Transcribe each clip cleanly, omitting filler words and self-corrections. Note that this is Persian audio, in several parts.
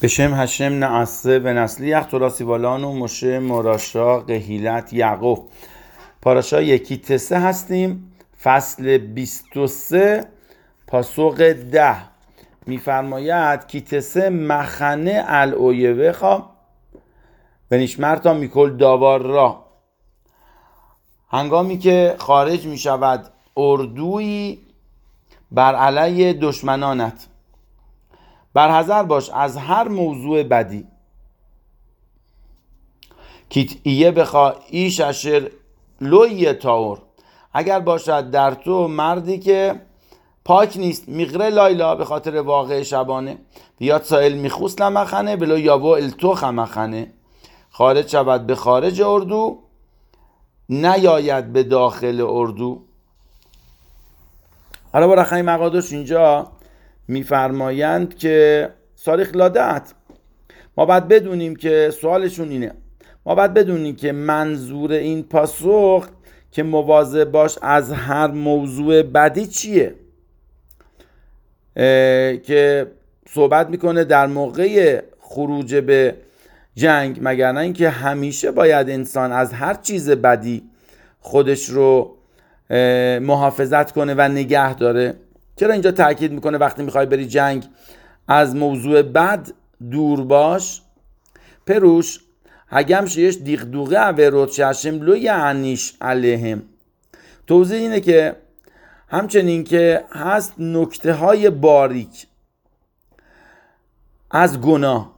בשם השم نعسه و نسلیح تراسیوالان و مشه مراشا قهیلت یعقوب. پاراشا یکی تسه هستیم، فصل 23 پاسوق 10 میفرماید کی تسه مخنه الاویوه خواه و نشمرتا میکل داوار را. هنگامی که خارج میشود اردویی بر علیه دشمنانت، برحذر باش از هر موضوع بدی. کیت ایه بخوا ایش اشر لوی تاور، اگر باشد در تو مردی که پاک نیست، میغره لایلا به خاطر واقع شبانه، بیاد سائل میخوست لمخنه بلو یابو التو خمخنه، خارج شود به خارج اردو نیاید به داخل اردو. حالا با رخنی مقادش اینجا میفرمایند که ساریخ لادت، ما باید بدونیم که سوالشون اینه، ما باید بدونیم که منظور این پاسخ که مواظب باش از هر موضوع بدی چیه، که صحبت میکنه در موقع خروج به جنگ، مگر نه اینکه همیشه باید انسان از هر چیز بدی خودش رو محافظت کنه و نگه داره. چرا اینجا تاکید میکنه وقتی میخوای بری جنگ از موضوع بد دور باش؟ پروش هگم شیش دیغدوغه اویروت ششم لو یعنیش علیهم. توضیح اینه که همچنین که هست نکته های باریک از گناه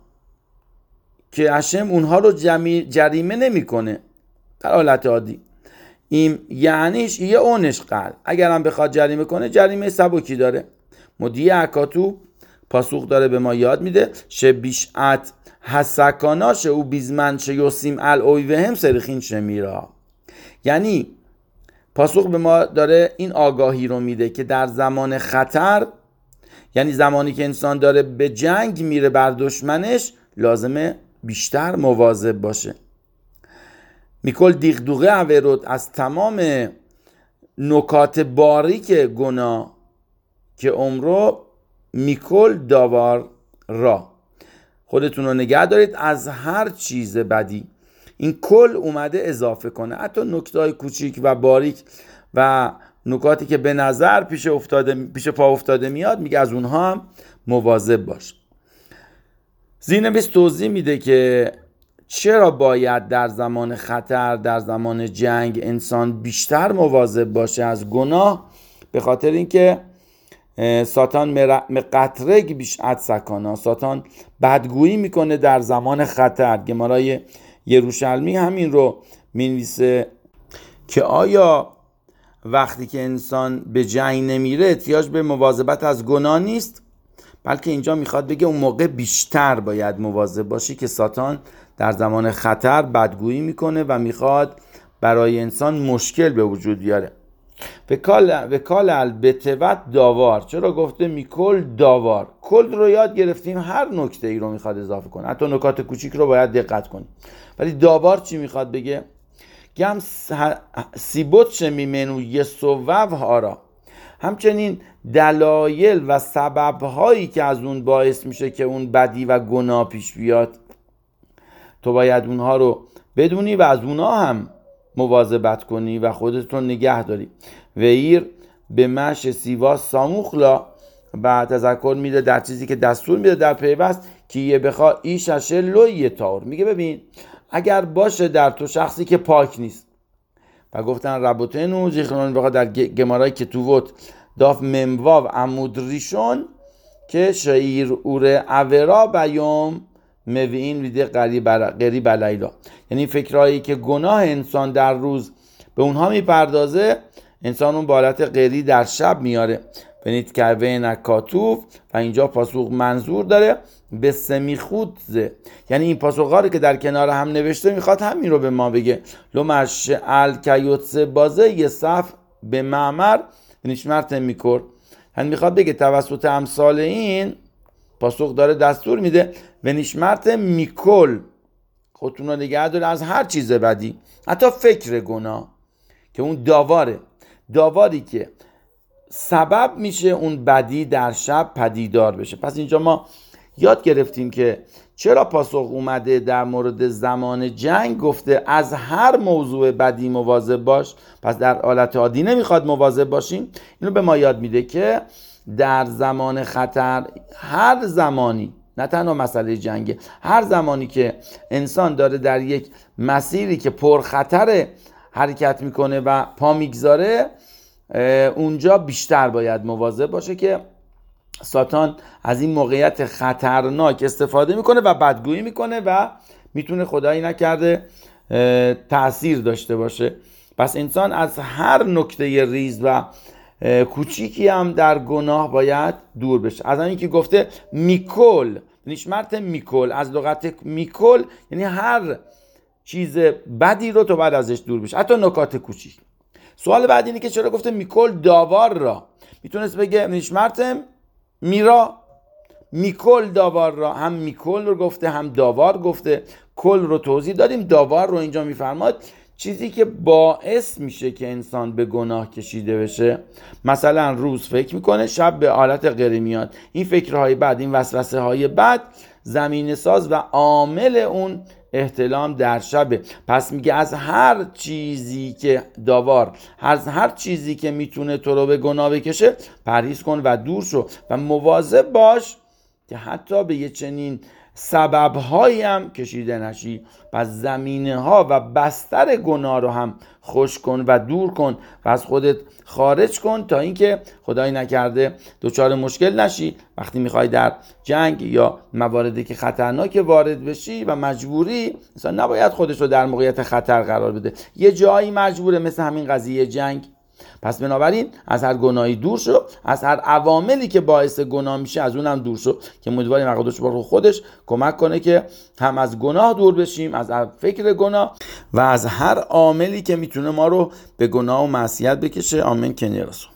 که هشم اونها رو جریمه نمیکنه در حالت عادی، این یعنیش یه اونش قل، اگر هم بخواد جریمه کنه جریمه سبکی داره. مدیه اکاتو پاسوخ داره به ما یاد میده شبیشعت حسکاناش او بیزمن شیوسیم الاوی و هم سرخین شمیرا. یعنی پاسوخ به ما داره این آگاهی رو میده که در زمان خطر، یعنی زمانی که انسان داره به جنگ میره بر دشمنش، لازمه بیشتر مواظب باشه. میکل دیغدوغه اویروت، از تمام نکات باریک گناه که عمرو میکل داوار را، خودتون رو نگه دارید از هر چیز بدی. این کل اومده اضافه کنه حتی نکته‌های کوچیک و باریک و نکاتی که به نظر پیش پا افتاده میاد، میگه از اونها هم مواظب باش. زینبیس توضیح میده که چرا باید در زمان خطر، در زمان جنگ انسان بیشتر مواظب باشه از گناه. به خاطر اینکه ساتان مقطرگ بیشعت سکانا، ساتان بدگویی میکنه در زمان خطر. گمارای یروشلمی همین رو مینویسه که آیا وقتی که انسان به جنگ نمیره احتیاج به مواظبت از گناه نیست، بلکه اینجا میخواد بگه اون موقع بیشتر باید مواظب باشی که ساتان در زمان خطر بدگویی میکنه و میخواد برای انسان مشکل به وجود بیاره. وکال البتوت داوار، چرا گفته میکل داوار؟ کل رو یاد گرفتیم، هر نکته ای رو میخواد اضافه کنه، حتی نکات کوچیک رو باید دقت کنیم. ولی داوار چی میخواد بگه؟ گم سیبوت شمیمنو یسوو هارا، همچنین دلایل و سببهایی که از اون باعث میشه که اون بدی و گناه پیش بیاد، تو باید اونها رو بدونی و از اونها هم مواظبت کنی و خودت رو نگه داری. ویر به مش سیوا ساموخلا، و تذکر میده در چیزی که دستور میده در پیوست که یه بخوا ایش اشه لوی تاور. میگه ببین اگر باشه در تو شخصی که پاک نیست، و گفتن ربوتنو زیخرون بخوا در گمارای کتووت داف ممواو عمود ریشون که شعیر اوره اورا بیوم موین ویده قریب لیلا، یعنی فکرهایی که گناه انسان در روز به اونها میپردازه، انسان اون بالت قری در شب میاره. بنید که وین کاتوف، و اینجا پاسوق منظور داره به سمیخوتزه، یعنی این پاسوقا رو که در کنار هم نوشته میخواد همین رو به ما بگه. لو مش الکیوتسه بازه یه صف به معمر نشمرت میکر، یعنی میخواد بگه توسط امثال این پاسوق داره دستور میده و نشمرت میکل، خودتون رو نگه داره از هر چیز بدی، حتی فکر گناه که اون داواری که سبب میشه اون بدی در شب پدیدار بشه. پس اینجا ما یاد گرفتیم که چرا پاسخ اومده در مورد زمان جنگ گفته از هر موضوع بدی مواظب باش، پس در حالت عادی نمیخواد مواظب باشیم. اینو به ما یاد میده که در زمان خطر، هر زمانی، نه تنها مسئله جنگه، هر زمانی که انسان داره در یک مسیری که پرخطره حرکت میکنه و پا میگذاره، اونجا بیشتر باید مواظب باشه که ساتان از این موقعیت خطرناک استفاده میکنه و بدگویی میکنه و میتونه خدایی نکرده تأثیر داشته باشه. پس انسان از هر نکته ریز و کوچیکی هم در گناه باید دور بشه. از همین که گفته میکل، نشمرت میکل، از لغت میکل یعنی هر چیز بدی رو تو باید ازش دور بشه، حتی نکات کوچیک. سوال بعد اینه که چرا گفته میکل داوار را؟ میتونست بگه نشمرتم میرا، میکل داوار را. هم میکل رو گفته هم داوار گفته. کل رو توضیح دادیم، داوار رو اینجا میفرماد چیزی که باعث میشه که انسان به گناه کشیده بشه. مثلا روز فکر میکنه، شب به حالت غیر میاد. این فکرهای بد، این وسوسه های بد زمینه ساز و عامل اون احتلام در شبه. پس میگه از هر چیزی که داوار، از هر چیزی که میتونه تو رو به گناه بکشه پرهیز کن و دور شو و مواظب باش که حتی به یه چنین سببهایی هم کشیده نشی. پس زمینه ها و بستر گناه رو هم خوش کن و دور کن و از خودت خارج کن تا اینکه خدای نکرده دچار مشکل نشی وقتی میخوای در جنگ یا مواردی که خطرناک وارد بشی و مجبوری. مثلا نباید خودش رو در موقعیت خطر قرار بده، یه جایی مجبوره، مثل همین قضیه جنگ. پس بنابراین از هر گناهی دور شو، از هر عواملی که باعث گناه میشه از اونم دور شو که امیدواریم حق خودش کمک کنه که هم از گناه دور بشیم، از فکر گناه و از هر عاملی که میتونه ما رو به گناه و معصیت بکشه. آمین کنی رسول.